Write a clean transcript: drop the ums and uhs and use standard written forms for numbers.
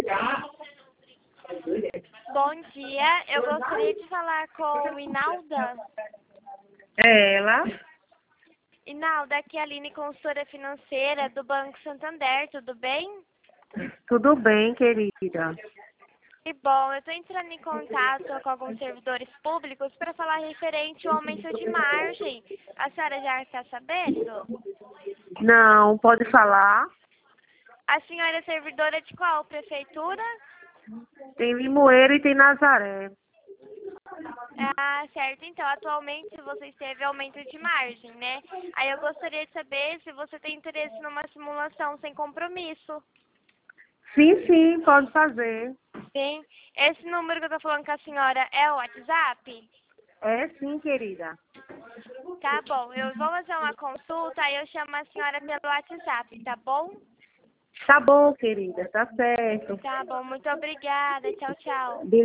Bom dia, eu gostaria de falar com Inalda. É ela? Inalda, aqui é a Aline, consultora financeira do Banco Santander, tudo bem? Tudo bem, querida. E bom, eu estou entrando em contato com alguns servidores públicos para falar referente ao aumento de margem. A senhora já está sabendo? Não, pode falar? A senhora é servidora de qual prefeitura? Tem Limoeiro e tem Nazaré. Ah, certo. Então, atualmente vocês teve aumento de margem, né? Aí eu gostaria de saber se você tem interesse numa simulação sem compromisso. Sim, pode fazer. Sim. Esse número que eu tô falando com a senhora é o WhatsApp? É sim, querida. Tá bom. Eu vou fazer uma consulta e eu chamo a senhora pelo WhatsApp, tá bom? Tá bom, querida, tá certo. Tá bom. Muito obrigada. Tchau, tchau.